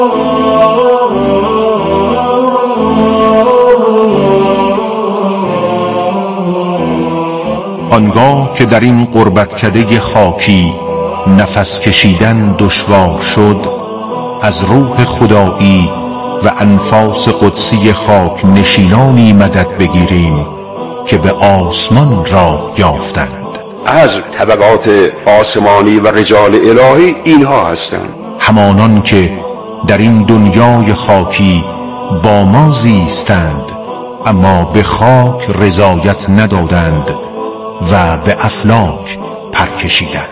آنگاه که در این غربتکده خاکی نفس کشیدن دشوار شد، از روح خدایی و انفاس قدسی خاک نشینانی مدد بگیریم که به آسمان راه یافتند. از طبقات آسمانی و رجال الهی اینها هستند، همانان که در این دنیای خاکی با ما زیستند اما به خاک رضایت ندادند و به افلاک پرکشیدند.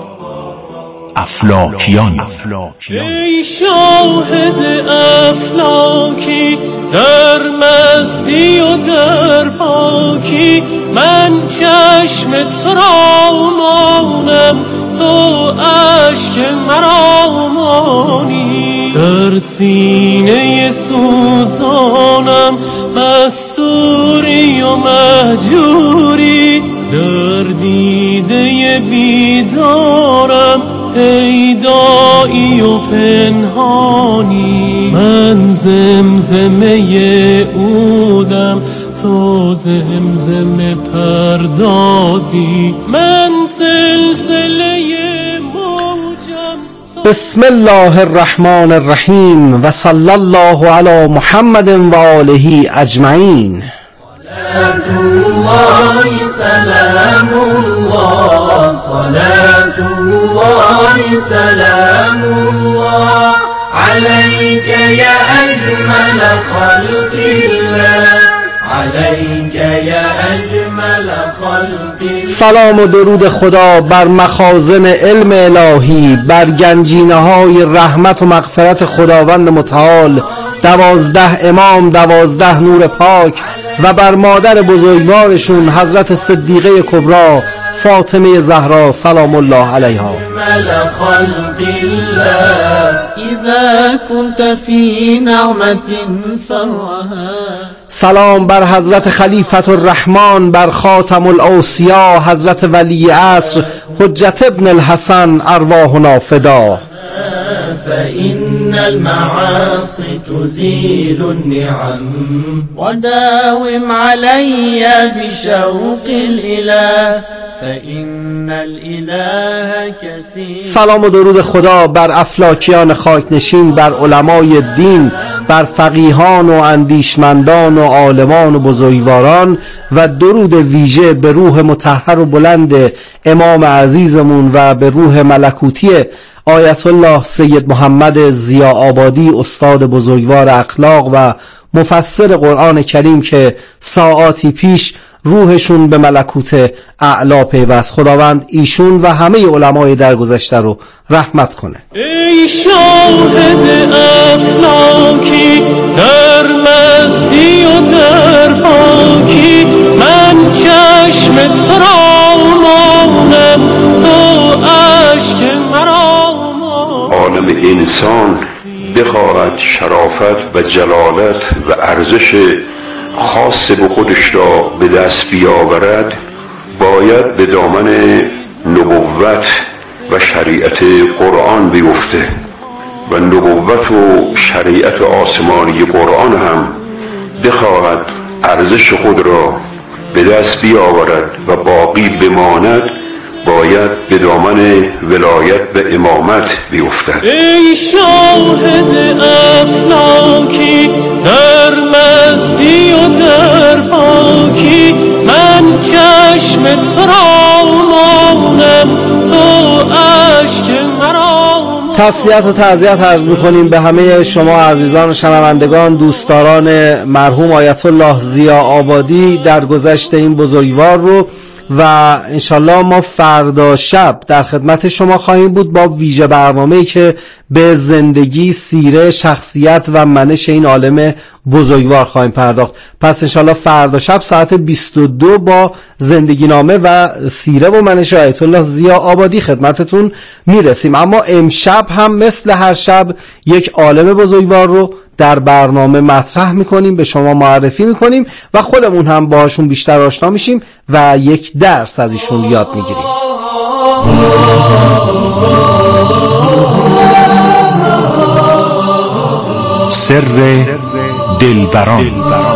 افلاکیان. ای شاهد افلاکی در مستی و در پاکی، من چشم تو را مانم، تو اشک مرا مانی. در سینه سوزانم مستوری و مهجوری، در دیده بیدارم پیدایی و پنهانی. من زمزمه عودم، تو زمزمه پردازی، من سلسله موجم. بسم الله الرحمن الرحیم و صلی الله علی محمد و آله اجمعین. صلاة الله سلام الله، صلاة الله سلام الله عليك يا أجمل خلق الله، عليك يا أجمل خلق الله. سلام و درود خدا بر مخازن علم الهی، بر گنجینه های رحمت و مغفرت خداوند متعال، 12 امام، 12 نور پاک و بر مادر بزرگوارشون حضرت صدیقه کبری فاطمه زهرا سلام الله علیها. سلام بر حضرت خلیفة الرحمن، بر خاتم الاوصیا حضرت ولی عصر حجت ابن الحسن ارواحنا فدا. فإن المعاصي تزيل النعم، وداوم علي بشوق الإله، فإن الإله كثير. سلام و درود خدا بر افلاکیان خاکنشین، بر علمای دین، بر فقیهان و اندیشمندان و عالمان و بزرگواران، و درود ویژه به روح مطهر و بلند امام عزیزمون و به روح ملکوتی آیت الله سید محمد ضیاءآبادی، استاد بزرگوار اخلاق و مفسر قرآن کریم که ساعاتی پیش روحشون به ملکوت اعلی پیوست. خداوند ایشون و همه علمای درگذشته رو رحمت کنه. ای شاهد افلاکی در مستی و در پاکی، من چشم تو را مانم، تو اشک مرا. عالم انسان بخواهد شرافت و جلالت و ارزش خاص به خودش را به دست بیاورد، باید به دامن نبوت و شریعت قرآن بیفته و نبوت و شریعت آسمانی قرآن هم بخواهد ارزش خود را به دست بیاورد و باقی بماند، باید به دامن ولایت به امامت بیفتد. ای شاهد افلاکی در مستی و در پاکی، من چشم تو را مانم، تو اشک مرا. تسلیت و تعزیت عرض می‌کنیم به همه شما عزیزان و شنوندگان، دوستداران مرحوم آیت الله ضیاءآبادی در گذشت این بزرگوار رو، و انشالله ما فردا شب در خدمت شما خواهیم بود با ویژه برنامه‌ای که به زندگی، سیره، شخصیت و منش این عالم بزرگوار خواهیم پرداخت. پس انشالله فردا شب ساعت 22 با زندگی نامه و سیره و منش آیت الله ضیاءآبادی خدمتتون میرسیم. اما امشب هم مثل هر شب یک عالم بزرگوار رو در برنامه مطرح میکنیم، به شما معرفی میکنیم و خودمون هم باهاشون بیشتر آشنا میشیم و یک درس از ایشون یاد میگیریم. سر دلبران.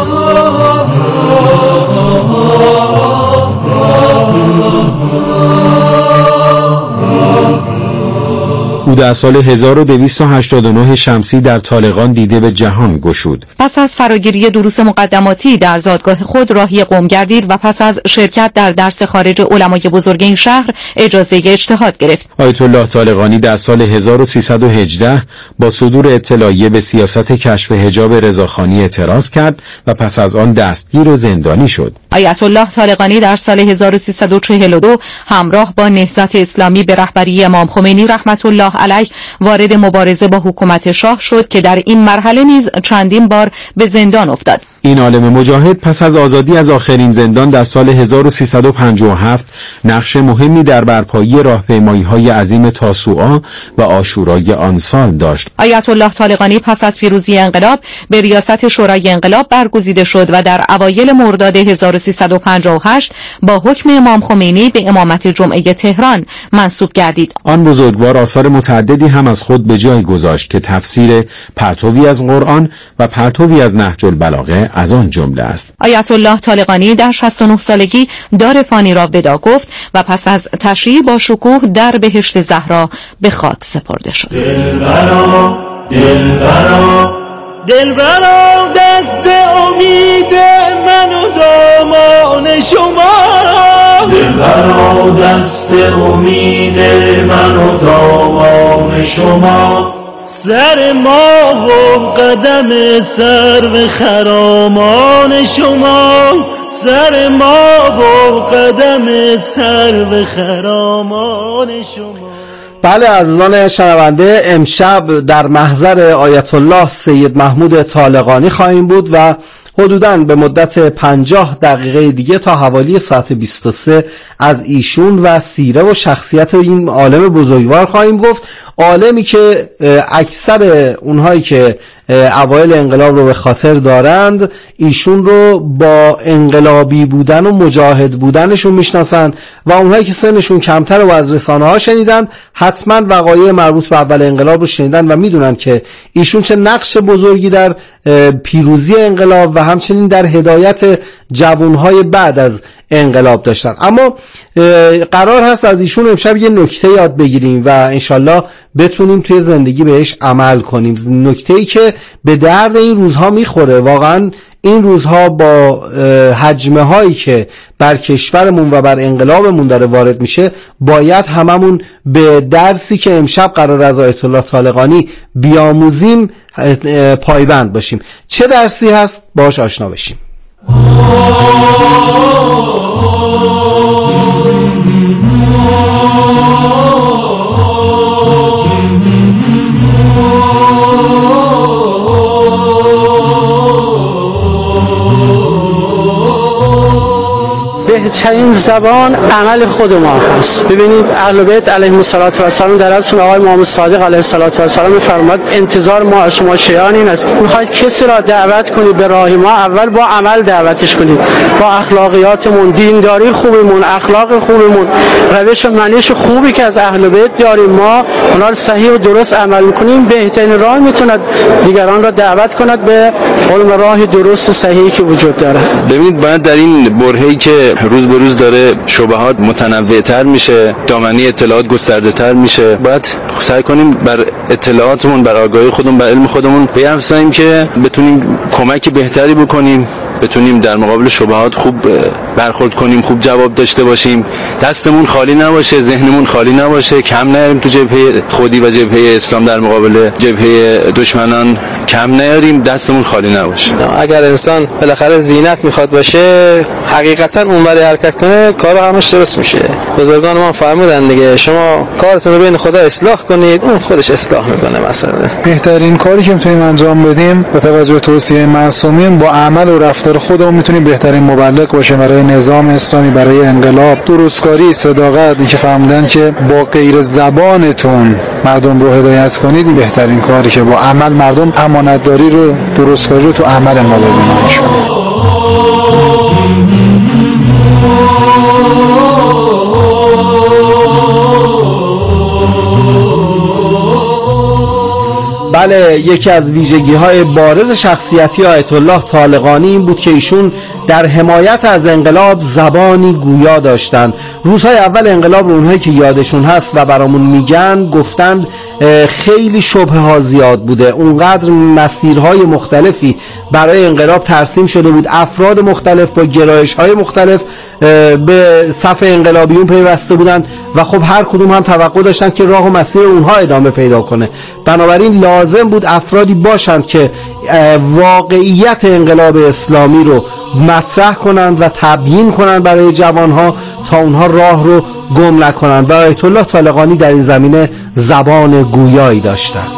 او در سال 1289 شمسی در طالقان دیده به جهان گشود. پس از فراگیری دروس مقدماتی در زادگاه خود راهی قم گردید و پس از شرکت در درس خارج علمای بزرگ این شهر اجازه اجتهاد گرفت. آیت الله طالقانی در سال 1318 با صدور اطلاعیه به سیاست کشف حجاب رضاخانی اعتراض کرد و پس از آن دستگیر و زندانی شد. آیت الله طالقانی در سال 1342 همراه با نهضت اسلامی به رهبری امام خمینی رحمت الله علیه وارد مبارزه با حکومت شاه شد که در این مرحله نیز چندین بار به زندان افتاد. این عالم مجاهد پس از آزادی از آخرین زندان در سال 1357 نقش مهمی در برپایی راهپیمایی‌های عظیم تاسوعا و عاشورای آن سال داشت. آیت الله طالقانی پس از پیروزی انقلاب به ریاست شورای انقلاب برگزیده شد و در اوایل مرداد 1358 با حکم امام خمینی به امامت جمعه تهران منصوب گردید. آن بزرگوار آثار متعددی هم از خود به جای گذاشت که تفسیر پرتوی از قرآن و پرتوی از نهج البلاغه از آن جمله است. آیت الله طالقانی در 69 سالگی دار فانی را ودا گفت و پس از تشریع با شکوه در بهشت زهرا به خاک سپرده شد. دلبرا دلبرا دلبرا دست امید من و دامان شما، دلبرا دست امید من و دامان شما، سر ما و قدم سرو خرامان شما، سر ما و قدم سرو خرامان شما. بله عزیزان شنونده، امشب در محضر آیت الله سید محمود طالقانی خواهیم بود و حدوداً به مدت 50 دقیقه دیگه تا حوالی ساعت 23 از ایشون و سیره و شخصیت این عالم بزرگوار خواهیم گفت. عالمی که اکثر اونهایی که اوایل انقلاب رو به خاطر دارند ایشون رو با انقلابی بودن و مجاهد بودنشون میشناسند و اونهایی که سنشون کمتر و از رسانه ها شنیدن حتما وقایع مربوط به اول انقلاب رو شنیدن و میدونن که ایشون چه نقش بزرگی در پیروزی انقلاب و همچنین در هدایت جوانهای بعد از انقلاب داشتن. اما قرار هست از ایشون امشب یه نکته یاد بگیریم و انشالله بتونیم توی زندگی بهش عمل کنیم، نکته‌ای که به درد این روزها میخوره. واقعا این روزها با حجمه هایی که بر کشورمون و بر انقلابمون داره وارد میشه باید هممون به درسی که امشب قرار از آیت الله طالقانی بیاموزیم پایبند باشیم. چه درسی هست؟ باهاش آشنا بشیم. بهترین زبان عمل خود ما هست. ببینید اهل بیت علیهم السلام در ازشون آقای امام صادق علیه السلام می‌فرماد انتظار ما از شما چیان این است می‌خواید کسی را دعوت کنید به راه ما اول با عمل دعوتش کنید، با اخلاقیاتمون، دینداری خوبیمون، اخلاق خوبیمون، روش و منش خوبی که از اهل بیت داریم ما اونا رو صحیح و درست عمل می‌کنیم. بهترین راه میتونه دیگران را دعوت کند به راه درست صحیحی که وجود داره. ببینید باید در این برهه‌ای که روز به روز داره شبهات متنوع‌تر میشه، دامنه اطلاعات گسترده‌تر میشه، باید سعی کنیم بر اطلاعاتمون، بر آگاهی خودمون، بر علم خودمون بیافزاییم که بتونیم کمک بهتری بکنیم، بتونیم در مقابل شبهات خوب برخورد کنیم، خوب جواب داشته باشیم، دستمون خالی نباشه، ذهنمون خالی نباشه، کم نیاریم تو جبهه خودی و جبهه اسلام در مقابل جبهه دشمنان، کم نیاریم، دستمون خالی نباشه. اگر انسان بالاخره زینت میخواد باشه حقیقتا اونوری حرکت کنه کار همش درست میشه. بزرگان ما فرمودن دیگه شما کارتون رو بین خدا اصلاح کنید اون خودش اصلاح میکنه. مثلا بهترین کاری که میتونیم انجام بدیم با توجه به توصیه معصومین با عمل و رفتار خودمون میتونیم بهترین مبلغ باشیم برای نظام اسلامی، برای انقلاب. درستکاری، صداقت، این که فرمودن که با غیر زبانتون مردم رو هدایت کنید، بهترین کاری که با عمل مردم امانتداری رو، درستکاری رو تو عمل ما ببینن. بله، یکی از ویژگی‌های بارز شخصیتی آیت الله طالقانی این بود که ایشون در حمایت از انقلاب زبانی گویا داشتند. روزهای اول انقلاب رو اونهایی که یادشون هست و برامون میگن گفتند خیلی شبهه ها زیاد بوده، اونقدر مسیرهای مختلفی برای انقلاب ترسیم شده بود، افراد مختلف با گرایش‌های مختلف به صف انقلابیون پیوسته بودند و خب هر کدوم هم توقع داشتند که راه و مسیر اونها ادامه پیدا کنه. بنابراین لازم بود افرادی باشند که واقعیت انقلاب اسلامی رو مطرح کنند و تبیین کنند برای جوانها تا اونها راه رو گم نکنند و آیت الله طالقانی در این زمینه زبان گویایی داشتند.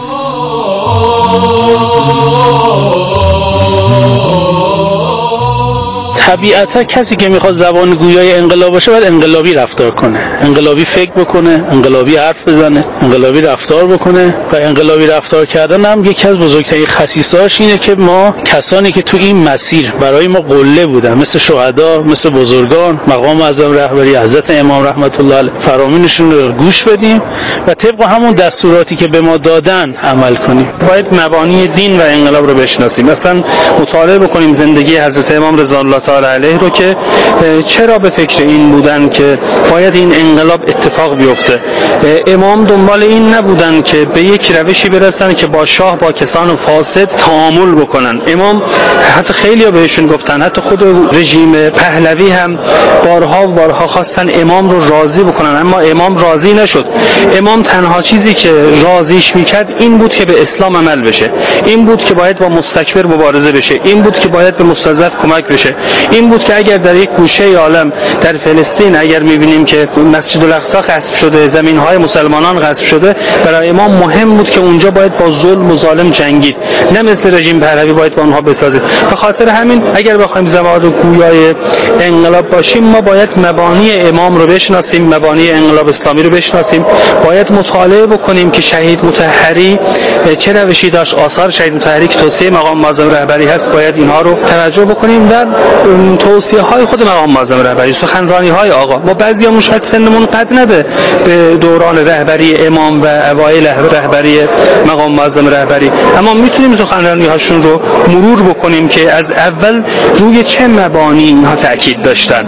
طبیعتا کسی که میخواد زبان گویای انقلاب باشه باید انقلابی رفتار کنه، انقلابی فکر بکنه، انقلابی حرف بزنه، انقلابی رفتار بکنه و انقلابی رفتار کردن هم یکی از بزرگترین خصیصه‌اش اینه که ما کسانی که تو این مسیر برای ما قله بودن مثل شهدا، مثل بزرگان، مقام معظم رهبری حضرت امام رحمت الله علیه فرامینشون رو گوش بدیم و طبق همون دستوراتی که به ما دادن عمل کنیم. باید مبانی دین و انقلاب رو بشناسیم، مثلا مطالعه بکنیم زندگی حضرت امام رضا الله تعالی علیه رو که چرا به فکر این بودن که باید این انقلاب اتفاق بیفته. امام دنبال این نبودن که به یک روشی برسن که با شاه با کسان فاسد تعامل بکنن. امام حتی خیلی‌ها بهشون گفتن، حتی خود رژیم پهلوی هم بارها و بارها خواستن امام رو راضی بکنن اما امام راضی نشد. امام تنها چیزی که راضیش میکرد این بود که به اسلام عمل بشه، این بود که باید با مستکبر مبارزه بشه، این بود که باید به مستضعف کمک بشه، این بود که اگر در یک گوشه عالم در فلسطین اگر می‌بینیم که مسجد الاقصی غصب شده، زمین‌های مسلمانان غصب شده، برای امام مهم بود که اونجا باید با ظلم و ظالم جنگید، نه مثل رژیم پهلوی باید با اونها بسازیم. به خاطر همین اگر بخوایم زبان گویای انقلاب باشیم ما باید مبانی امام رو بشناسیم، مبانی انقلاب اسلامی رو بشناسیم، باید مطالعه بکنیم که شهید مطهری چه روشی داشت، آثار شهید مطهری که توصیه مقام معظم رهبری هست باید اینها رو توجه بکنیم و توصیه های خود مقام معظم رهبری، سخنرانی های آقا. ما بعضیامون شاید سنمون قد نده به دوران رهبری امام و اوایل رهبری مقام معظم رهبری، اما میتونیم سخنرانی هاشون رو مرور بکنیم که از اول روی چه مبانی اینها تاکید داشتن.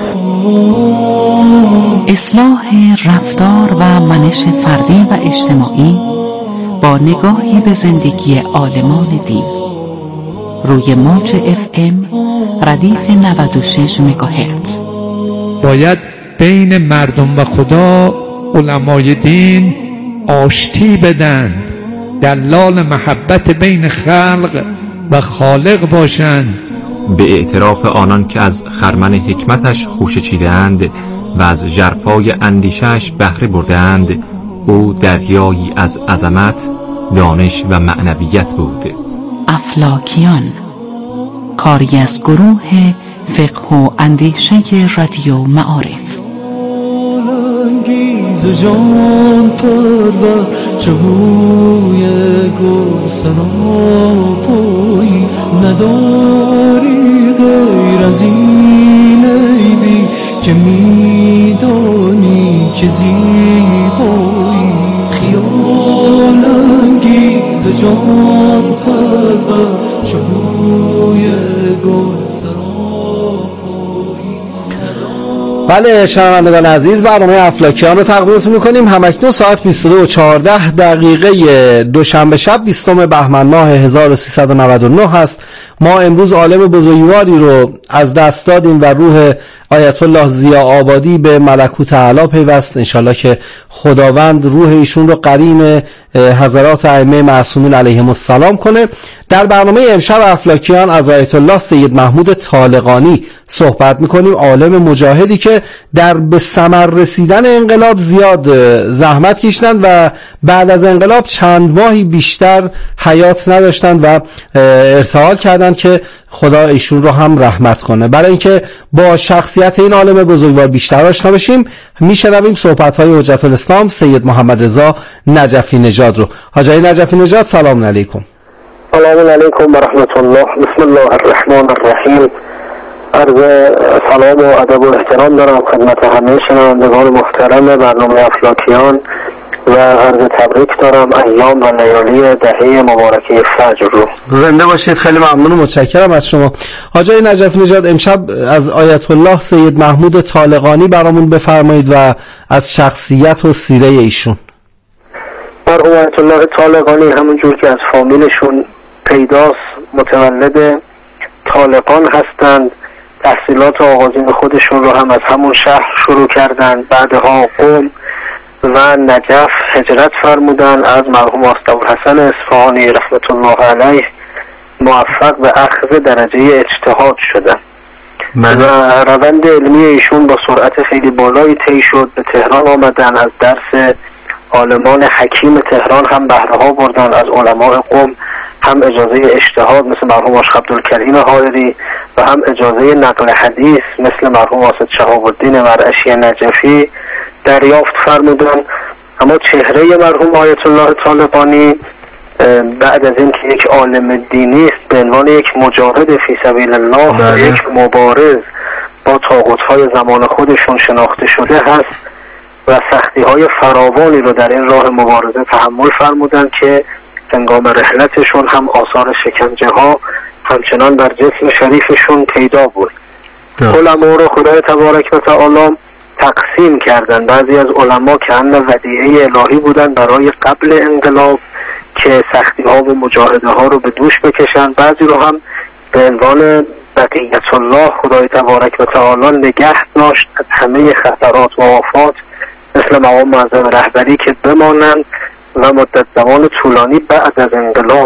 اصلاح رفتار و منش فردی و اجتماعی با نگاهی به زندگی عالمان دین. روی موج FM ردیف 96 مگاهرتز. باید بین مردم و خدا علمای دین آشتی بدند، دلال محبت بین خلق و خالق باشند. به اعتراف آنان که از خرمن حکمتش خوشه چیدند و از ژرفای اندیشش بهره بردند، او دریایی از عظمت، دانش و معنویت بود. افلاکیان، کاری از گروه فقه و اندیشه رادیو معارف. انگیز جان پرور چوی گل سراپایی نداری غیر از این عیبی که میدانی که زیبایی. خیال انگیز جان پرور چوی گل بله شنوندگان عزیز، برنامه افلاکیان رو تقدیمتون میکنیم. همکنون ساعت 22:14 دوشنبه شب 20 بهمن ماه 1399 هست. ما امروز عالم بزرگواری رو از دست دادیم و روح آیت الله ضیا آبادی به ملکوت اعلی پیوست. انشالله که خداوند روح ایشون رو قرین حضرات ائمه معصومین علیهم السلام کنه. در برنامه امشب افلاکیان از آیت الله سید محمود طالقانی صحبت میکنیم، عالم مجاهدی که در به ثمر رسیدن انقلاب زیاد زحمت کشیدند و بعد از انقلاب چند ماهی بیشتر حیات نداشتند و ارتحال کردند که خدا ایشون رو هم رحمت کنه. برای اینکه با شخصیت این عالم بزرگوار بیشتر آشنا بشیم میشنویم صحبت‌های حجت الاسلام سید محمد رضا نجفی نژاد رو. حاجی نجفی نژاد سلام علیکم. سلام علیکم و رحمت الله. بسم الله الرحمن الرحیم. عرض سلام و ادب و احترام دارم خدمت همه شنوندگان محترم برنامه افلاکیان و عرض تبریک دارم ایام و لیالی دهه مبارکه فجر رو. زنده باشید. خیلی ممنون و متشکرم از شما. حاج آقای نجفی نژاد، امشب از آیت الله سید محمود طالقانی برامون بفرمایید و از شخصیت و سیره ایشون. مرحوم آیت الله طالقانی همونجور که از فامیلشون پیداست متولد طالقان هستند. تحصیلات آغازین خودشون رو هم از همون شهر شروع کردند. بعدها قم و نجف هجرت فرمودن. از مرحوم آستابالحسن اصفهانی رحمت الله علیه موفق به اخذ درجه اجتهاد شدن و روند علمی ایشون با سرعت خیلی بالایی طی شد. به تهران آمدن، از درس عالمان حکیم تهران هم بهره ها بردن. از علماء قم هم اجازه اجتهاد مثل مرحوم آشق عبدالکریم حائری و هم اجازه نقل حدیث مثل مرحوم واسط شهاب الدین مرعشی نجفی دریافت فرمودن. اما چهره مرحوم آیت الله طالقانی بعد از اینکه یک عالم دینی است به عنوان یک مجاهد فی سبیل الله و یک مبارز با طاغوت‌های زمان خودشون شناخته شده هست و سختی‌های فراوانی رو در این راه مبارزه تحمل فرمودن که هنگام رحلتشون هم آثار شکنجه ها همچنان بر جسم شریفشون پیدا بود. علما رو خدای تبارک و تعالی تقسیم کردن. بعضی از علما که ان ودیعه الهی بودن برای قبل انقلاب که سختی ها و مجاهده ها رو به دوش بکشن، بعضی رو هم به عنوان بقیت الله خدای تبارک و تعالی نگه داشت از همه خطرات و آفات مثل مقام معظم رهبری که بمانند و مدت زمان طولانی بعد از انقلاب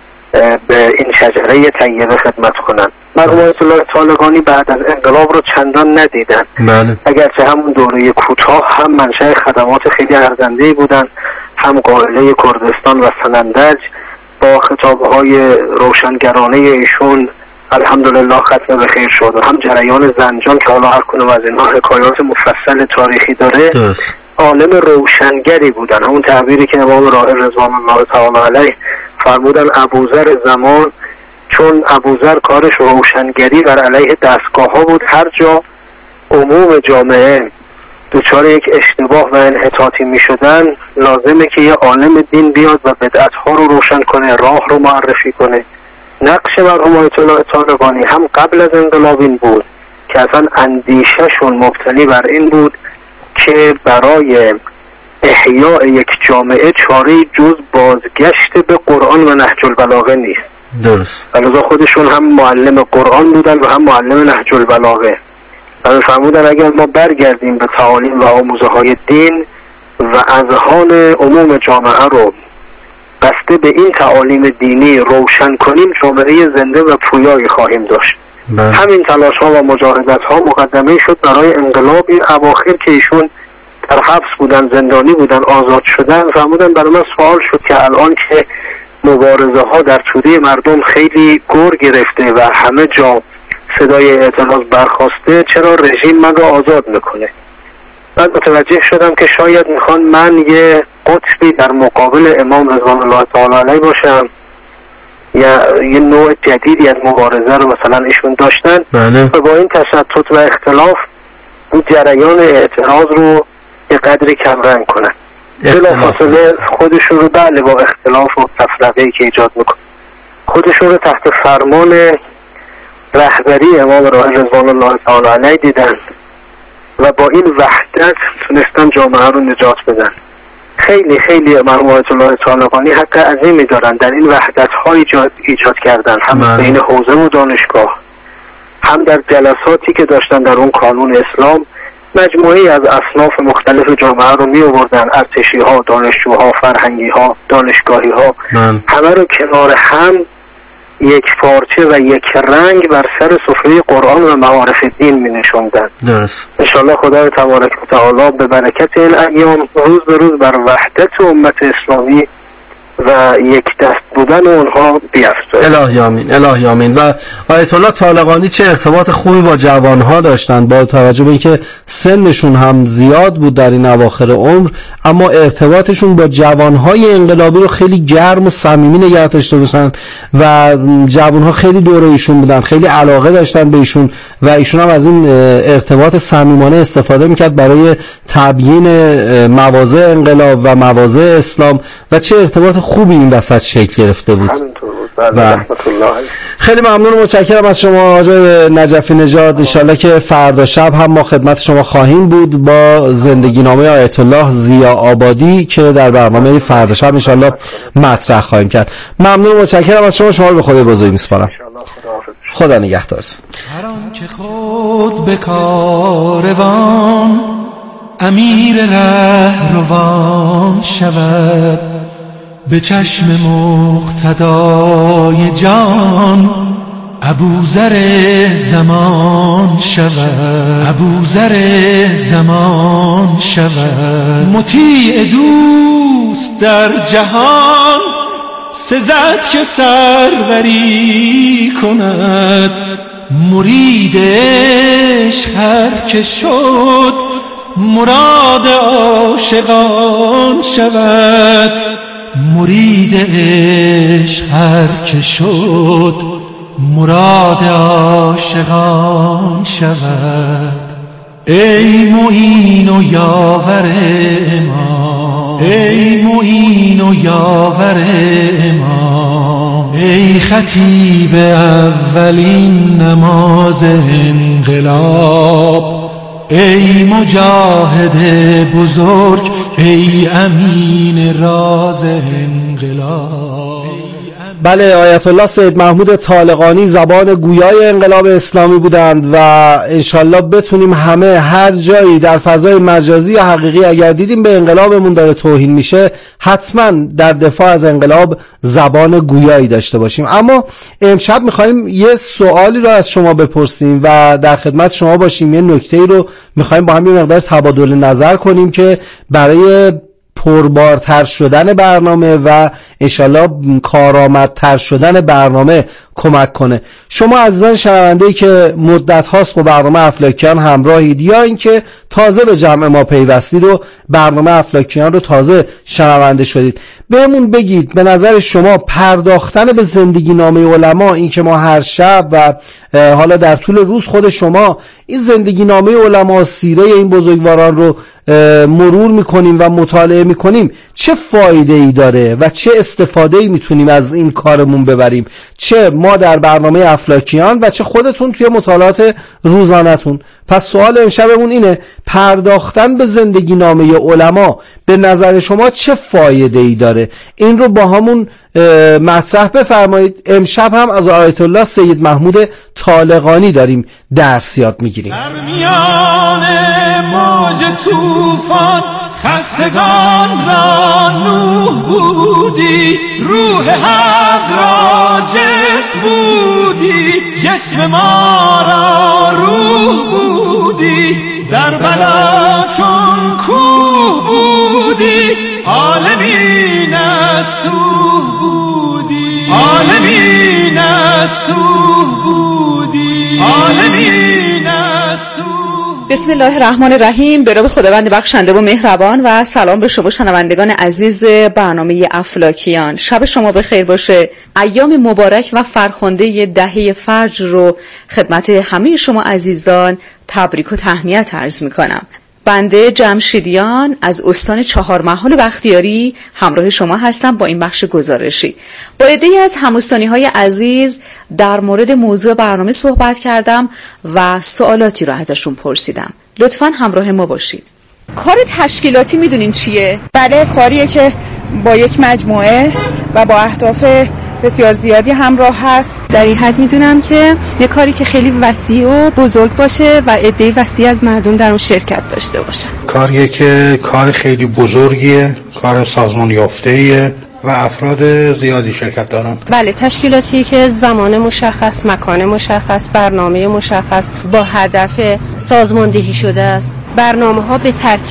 به این شجره طیبه خدمت کنند. مرحوم آیت الله طالقانی بعد از انقلاب رو چندان ندیدن. اگرچه همون دوره کوتاه هم منشأ خدمات خیلی ارزنده‌ای بودن، هم قائله کردستان و سنندج با خطابهای روشنگرانه ایشون الحمدلله ختم به خیر شد و هم جریان زنجان که حالا هر کدوم از اینها حکایات مفصل تاریخی داره عالم روشنگری بودن. همون تعبیری که امام راحل رضوان الله تعالی علیه فرمودن ابوذر زمان، چون ابوذر کارش روشنگری بر علیه دستگاه ها بود، هر جا عموم جامعه دچار یک اشتباه و انحطاطی می شدن لازمه که یه عالم دین بیاد و بدعت ها رو روشن کنه، راه رو معرفی کنه. نقش مرحوم آیت الله طالقانی هم قبل از انقلاب این بود که اصلا اندیشهشون مبتنی بر این بود که برای احیاء یک جامعه چاره جز بازگشت به قرآن و نهج البلاغه نیست. درست. لذا خودشون هم معلم قرآن بودن و هم معلم نهج البلاغه و فرمودن اگر ما برگردیم به تعالیم و آموزه های دین و اذهان عموم جامعه رو بسته به این تعالیم دینی روشن کنیم، جامعه زنده و پویایی خواهیم داشت. همین تلاش ها و مجاهدت ها مقدمه شد برای انقلاب. این اواخر که ایشون در حبس بودن، زندانی بودن، آزاد شدن، فرمودن برای من سوال شد که الان که مبارزه ها در توده مردم خیلی گر گرفته و همه جا صدای اعتراض برخاسته، چرا رژیم من رو آزاد میکنه؟ من متوجه شدم که شاید میخوان من یه قطبی در مقابل امام رضوان الله تعالی علیه باشم یا یه نوع جدیدی از مبارزه رو مثلا ایشون داشتن و با این تشتت و اختلاف این جریان اعتراض رو یه قدری کمرنگ کنن. بلافاصله خودشون رو بله با اختلاف و تفرقه‌ای که ایجاد میکنن خودشون رو تحت فرمان رهبری امام راحل رضوان الله تعالی علیه دیدن و با این وحدت تونستن جامعه رو نجات بدن. خیلی خیلی مرحوم آیت الله طالقانی حق عظیمی دارن در این وحدت ها ایجاد کردن، هم بین حوزه و دانشگاه، هم در جلساتی که داشتن در اون کانون اسلام مجموعی از اصناف مختلف جامعه رو می آوردن، ارتشی ها، دانشجوها، فرهنگی ها، دانشگاهی ها، همه رو کنار هم یک پارچه و یک رنگ بر سر سفره قرآن و معارف دین می نشوندن. درست. انشاءالله خدای تبارک و تعالی به برکت این ایام روز به روز بر وحدت امت اسلامی و یک دست بودن اونها بیفزاید. الهی آمین، الهی آمین. و آیت الله طالقانی چه ارتباط خوبی با جوانها داشتند، با توجه به اینکه سنشون هم زیاد بود در این اواخر عمر، اما ارتباطشون با جوانهای انقلابی رو خیلی گرم و صمیمی نگه داشته بودند و جوانها خیلی دور ایشون بودن، خیلی علاقه داشتن به ایشون و ایشون هم از این ارتباط صمیمانه استفاده میکرد برای تبیین مواضع انقلاب و مواضع اسلام و چه ارتباط خوبی این وسط شکل گرفته بود. خیلی ممنون و متشکرم از شما آقای نجفی نژاد. انشالله که فردا شب هم ما خدمت شما خواهیم بود با زندگی نامه آیت الله ضیا آبادی که در برنامه فردا شب انشالله مطرح خواهیم کرد. ممنون و متشکرم از شما رو به خدای بزرگ میسپارم. خدا نگهدارتون. هر آن که خود به کاروان امیر رهروان شود، به چشم مقتدای جان ابوذر زمان شود، ابوذر زمان شود. مطیع دوست در جهان سزد که سروری کند، مرید عشق هر که شد مراد عاشقان شود، مرید عشق هر که شد مراد عاشقان شود. ای معین و یاور ما، ای معین و یاور ما، ای خطیب اولین نماز انقلاب، ای مجاهد بزرگ، ای امین راز انقلاب. بله، آیت الله سید محمود طالقانی زبان گویای انقلاب اسلامی بودند و انشالله بتونیم همه هر جایی در فضای مجازی یا حقیقی اگر دیدیم به انقلابمون داره توهین میشه، حتما در دفاع از انقلاب زبان گویایی داشته باشیم. اما امشب میخوایم یه سوالی رو از شما بپرسیم و در خدمت شما باشیم. یه نکته‌ای رو میخوایم با هم یه مقدار تبادل نظر کنیم که برای پربارتر شدن برنامه و انشالله کارآمدتر شدن برنامه کمک کنه. شما عزیزان شنونده‌ای که مدت هاست با برنامه افلاکیان همراهید یا اینکه تازه به جمع ما پیوستید و برنامه افلاکیان رو تازه شنونده شدید، بهمون بگید به نظر شما پرداختن به زندگی نامه علما، این که ما هر شب و حالا در طول روز خود شما این زندگی نامه علما، سیره این بزرگواران رو مرور میکنیم و مطالعه میکنیم، چه فایده ای داره و چه استفاده ای میتونیم از این کارمون ببریم، چه ما در برنامه افلاکیان و چه خودتون توی مطالعات روزانه‌تون. پس سوال امشبمون اینه، پرداختن به زندگی نامه علما به نظر شما چه فایده ای داره؟ این رو با همون مطرح بفرمایید. امشب هم از آیت الله سید محمود طالقانی داریم درس یاد میگیریم. در میان موج طوفان خستگان را نوح بودی، روح حق را جسم بودی، جسم ما را روح بودی، در بلا چون کوه بودی، عالمین از تو بودی، عالمین از تو بودی، عالمین از تو. بسم الله الرحمن الرحیم. به نام خداوند بخشنده و مهربان و سلام به شما شنوندگان عزیز برنامه افلاکیان. شب شما بخیر باشه. ایام مبارک و فرخنده دهه فجر رو خدمت همه شما عزیزان تبریک و تهنیت عرض میکنم. بنده جمشیدیان از استان چهارمحال بختیاری همراه شما هستم با این بخش گزارشی. با عده‌ای از هم‌استانی‌های عزیز در مورد موضوع برنامه صحبت کردم و سوالاتی رو ازشون پرسیدم. لطفاً همراه ما باشید. کار تشکیلاتی میدونین چیه؟ بله، کاریه که با یک مجموعه و با اهداف بسیار زیادی همراه هست. در این حد میدونم که یه کاری که خیلی وسیع و بزرگ باشه و عده وسیع از مردم در اون شرکت داشته باشن. کاریه که کار خیلی بزرگیه، کار سازمان یافته‌ایه و افراد زیادی شرکت دارن. بله، تشکیلاتی که زمان مشخص، مکان مشخص، برنامه مشخص با هدف سازماندهی شده است. برنامه‌ها به ترتیب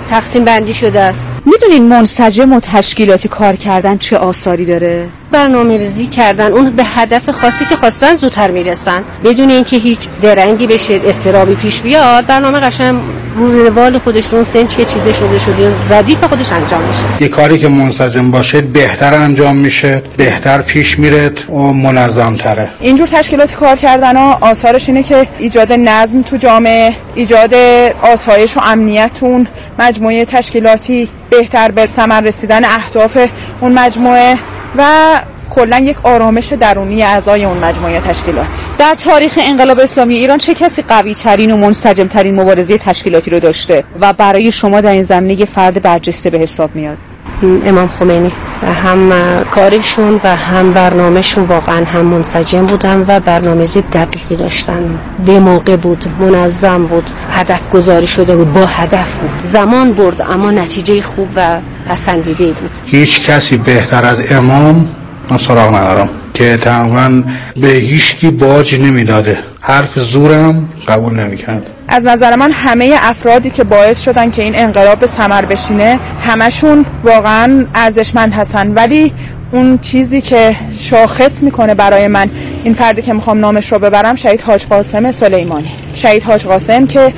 تقسیم بندی شده است. میدونین منسجم و تشکیلاتی کار کردن چه آثاری داره؟ برنامه‌ریزی کردن، اون به هدف خاصی که خواستن زودتر میرسن بدون اینکه هیچ درنگی بشه، استرابی پیش بیاد. برنامه قشنگ رو روال خودش، رو سنج که چیده شده ردیف خودش انجام میشه. یه کاری که منسجم باشه بهتر انجام میشه، بهتر پیش میره و منظم تره. اینجور تشکیلاتی کار کردن ها آثارش اینه که ایجاد نظم تو جامعه، ایجاد آسایش و امنیت تو اون مجموعه تشکیلاتی، بهتر به ثمر رسیدن اهداف اون مجموعه و کلا یک آرامش درونی اعضای اون مجموعه تشکیلاتی. در تاریخ انقلاب اسلامی ایران چه کسی قوی ترین و منسجم ترین مبارزه تشکیلاتی رو داشته و برای شما در این زمینه یه فرد برجسته به حساب میاد؟ امام خمینی. هم کارشون و هم برنامهشون واقعا هم منسجم بودن و برنامه‌ریزی دقیقی داشتن، به موقع بود، منظم بود، هدف گذاری شده بود، با هدف بود، زمان برد اما نتیجه خوب و پسندیده بود. هیچ کسی بهتر از امام من سراغ ندارم که تقریبا به هیچ کی باج نمیداده، حرف زورم قبول نمیکرد. از نظر من همه افرادی که باعث شدن که این انقلاب به ثمر بشینه همشون واقعا ارزشمند هستن، ولی اون چیزی که شاخص میکنه برای من این فردی که میخوام نامش رو ببرم شهید حاج قاسم سلیمانی. شهید حاج قاسم که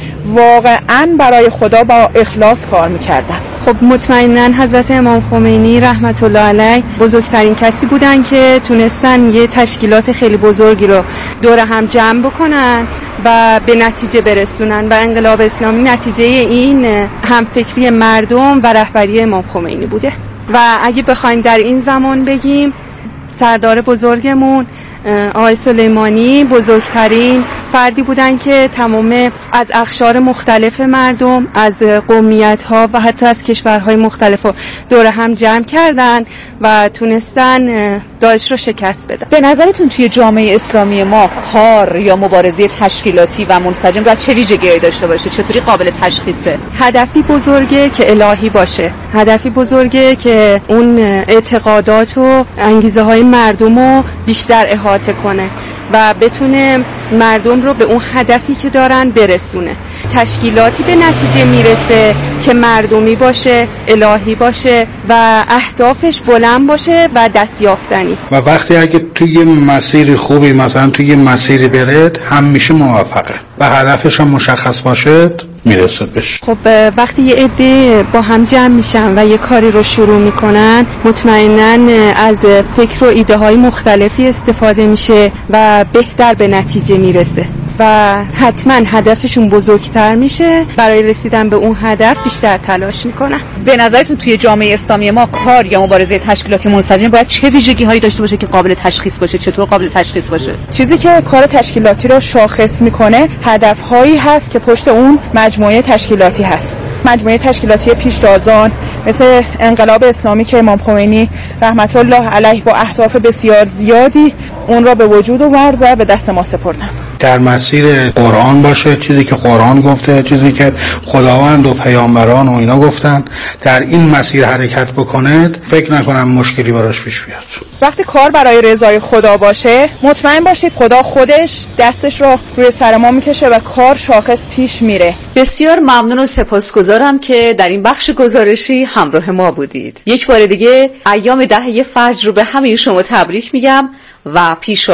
واقعا برای خدا با اخلاص کار میکردن. خب مطمئناً حضرت امام خمینی رحمت الله علیه بزرگترین کسی بودن که تونستن یه تشکیلات خیلی بزرگی رو دور هم جمع بکنن و به نتیجه برسونن و انقلاب اسلامی نتیجه این همفکری مردم و رهبری امام خمینی بوده. و اگه بخوایم در این زمان بگیم سردار بزرگمون آقای سلیمانی بزرگترین فردی بودن که تمام از اقشار مختلف مردم، از قومیت‌ها و حتی از کشورهای مختلف رو دور هم جمع کردن و تونستن داعش رو شکست بدن. به نظرتون توی جامعه اسلامی ما کار یا مبارزه تشکیلاتی و منسجم باید چه ویژگی‌هایی داشته باشه؟ چطوری قابل تشخیصه؟ هدفی بزرگه که الهی باشه، هدفی بزرگه که اون اعتقادات و انگیزه های مردم رو بیشتر احاطه کنه و بتونه مردم رو به اون هدفی که دارن برسونه. تشکیلاتی به نتیجه میرسه که مردمی باشه، الهی باشه و اهدافش بلند باشه و دستیافتنی. و وقتی اگه توی یه مسیر خوبی مثلا توی یه مسیری برد همیشه موفقه و هدفش هم مشخص باشه میرسه بهش. خب وقتی یه عده با هم جمع میشن و یه کاری رو شروع میکنن مطمئناً از فکر و ایده های مختلفی استفاده میشه و بهتر به نتیجه میرسه و حتما هدفشون بزرگتر میشه. برای رسیدن به اون هدف بیشتر تلاش میکنن. به نظرتون توی جامعه اسلامی ما کار یا مبارزه تشکیلاتی منسجم باید چه ویژگی‌هایی داشته باشه که قابل تشخیص باشه؟ چطور قابل تشخیص باشه؟ چیزی که کار تشکیلاتی رو شاخص میکنه هدفهایی هست که پشت اون مجموعه تشکیلاتی هست. مجموعه تشکیلاتی پیشتازان مثل انقلاب اسلامی که امام خمینی رحمت الله علیه با اهداف بسیار زیادی اون را به وجود آورد و به دست ما سپردن. در مسیر قرآن باشه، چیزی که قرآن گفته، چیزی که خداوند و پیامبران و اینا گفتن، در این مسیر حرکت بکنه، فکر نکنم مشکلی براش پیش بیاد. وقتی کار برای رضای خدا باشه مطمئن باشید خدا خودش دستش رو روی سر ما میکشه و کار شاخص پیش میره. بسیار ممنون و سپاسگزارم که در این بخش گزارشی همراه ما بودید. یک بار دیگه ایام دهه فجر رو به همه شما تبریک میگم و پیش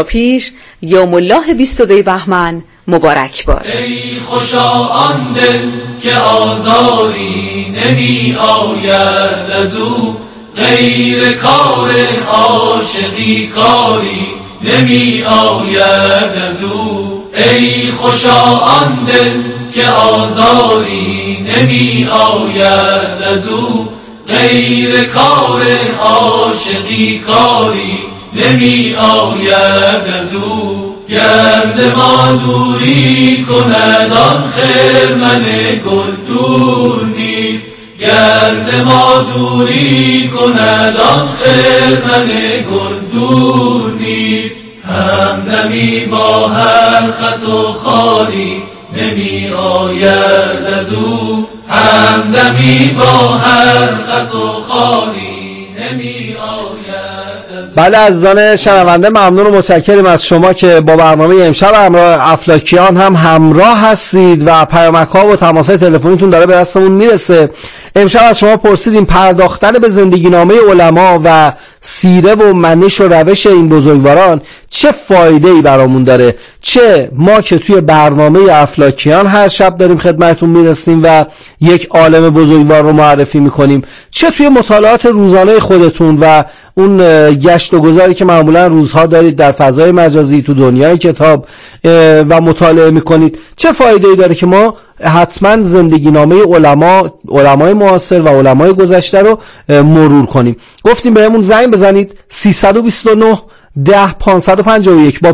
یوم الله 22 بهمن مبارک باد. ای خوشا آن دل که آزاری نمی آید از او، غیر کار عاشقی کاری نمی آید از او. ای خوشا آن دل که آزاری نمی آید از او، غیر کار عاشقی کاری نمی آید از او. گر ز ما دوری کند آن خرمن گل دور نیست، گر ز ما دوری کند آن خرمن گل دور نیست. همدمی با هر خس و خاری نمی آید از او، همدمی با هر خس و خاری نمی آید از او. بله عزیزان شنونده، ممنون و متشکریم از شما که با برنامه امشب همراه افلاکیان هم همراه هستید و پیامک‌ها و تماس‌های تلفنیتون داره به دستمون میرسه. امشب از شما پرسیدیم پرداختن به زندگی نامه علما و سیره و منش و روش این بزرگواران چه فایده‌ای برامون داره، چه ما که توی برنامه افلاکیان هر شب داریم خدمتتون میرسیم و یک عالم بزرگوار رو معرفی میکنیم، چه توی مطالعات روزانه خودتون و اون گشت و گذاری که معمولا روزها دارید در فضای مجازی تو دنیای کتاب و مطالعه میکنید، چه فایده‌ای داره که ما حتما زندگی نامه علمای معاصر و علمای گذشته رو مرور کنیم. گفتیم بهمون زنگ بزنید 329 10 551 با